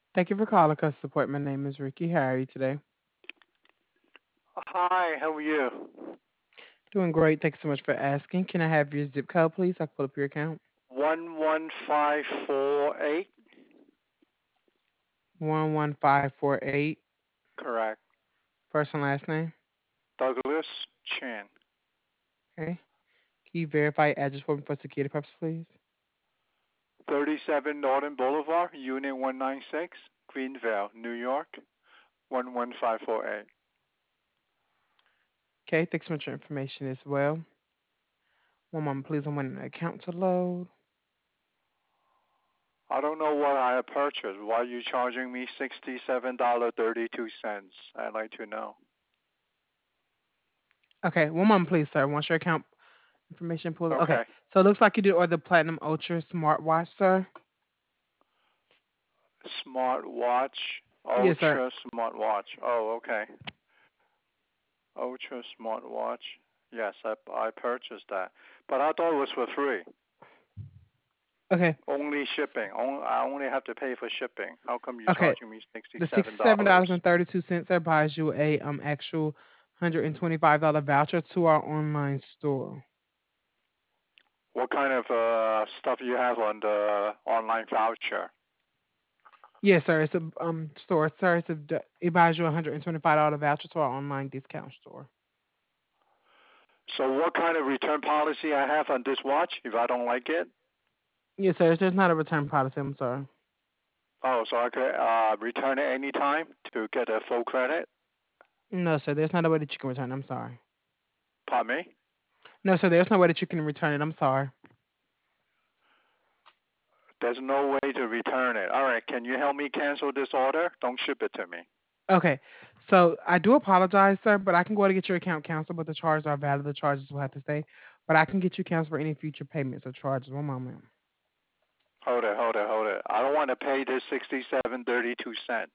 Thank you for calling us support. My name is Ricky. How are you today? Hi, how are you? Doing great. Thanks so much for asking. Can I have your zip code, please? I can pull up your account. 11548? 11548. Correct. First and last name. Douglas Chan. Okay. Can you verify your address for me for security purposes, please? 37 Northern Boulevard, Unit 196, Greenville, New York, 11548. Okay. Thanks so much for your information as well. One moment, please. I'm waiting on the account to load. I don't know what I have purchased. Why are you charging me $67.32? I'd like to know. Okay. One moment, please, sir. Once your account information pulled. Okay. Okay. So it looks like you did order the Platinum Ultra smartwatch, sir. Smartwatch. Yes, sir. Ultra smartwatch. Oh, okay. Ultra smartwatch. Yes, I purchased that. But I thought it was for free. Okay. Only shipping. I only have to pay for shipping. How come you're Okay. charging me The $67? $67.32 sir buys you a actual $125 voucher to our online store. What kind of stuff you have on the online voucher? Yes, sir. It's a store, sir. It buys you a $125 voucher to our online discount store. So what kind of return policy I have on this watch if I don't like it? Yes, sir. There's not a return policy. I'm sorry. Oh, so I could return it anytime to get a full credit? No, sir. There's not a way that you can return it. I'm sorry. Pardon me? No, sir. There's no way that you can return it. I'm sorry. There's no way to return it. All right, can you help me cancel this order? Don't ship it to me. Okay. So I do apologize, sir, but I can go ahead and get your account canceled, but the charges are valid. The charges will have to stay. But I can get you canceled for any future payments or charges. One moment. Hold it. I don't want to pay this 67.32 cents.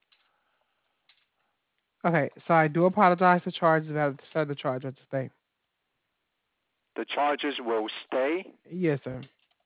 Okay, so I do apologize. The charge is valid, sir. The charge has to stay. The charges will stay. Yes, sir.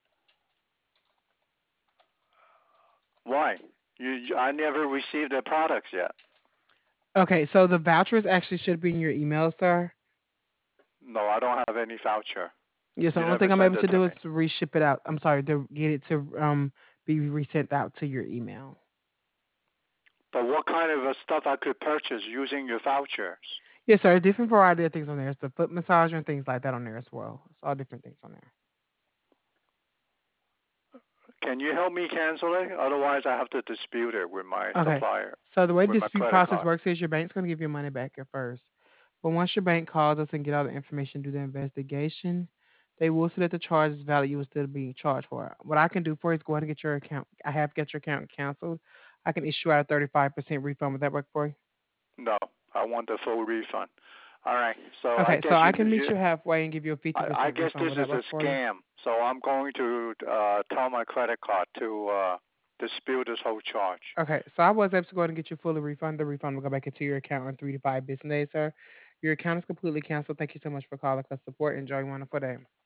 Why? I never received the products yet. Okay, so the vouchers actually should be in your email, sir. No, I don't have any voucher. Yes, the You only never thing I'm sent able it to to do me. is to reship it out. I'm sorry, to get it to be resent out to your email. But what kind of stuff I could purchase using your vouchers? Yes, sir. Different variety of things on there. It's the foot massager and things like that on there as well. It's all different things on there. Can you help me cancel it? Otherwise, I have to dispute it with my Okay. supplier, So the way the with my dispute credit process card. works is your bank's going to give your money back at first. But once your bank calls us and get all the information, do the investigation, they will see that the charge is valid. You will still be charged for it. What I can do for you is go ahead and get your account. I have get your account canceled. I can issue out a 35% refund. Would that work for you? No, I want the full refund. All right. So I Okay, so guess I can meet you halfway and give you a I 50% guess refund. this Would is that a work for you? scam. So I'm going to tell my credit card to dispute this whole charge. Okay, so I was able to go ahead and get you fully refunded. The refund will go back into your account in 3 to 5 business days, sir. Your account is completely canceled. Thank you so much for calling us support. Enjoy your wonderful day.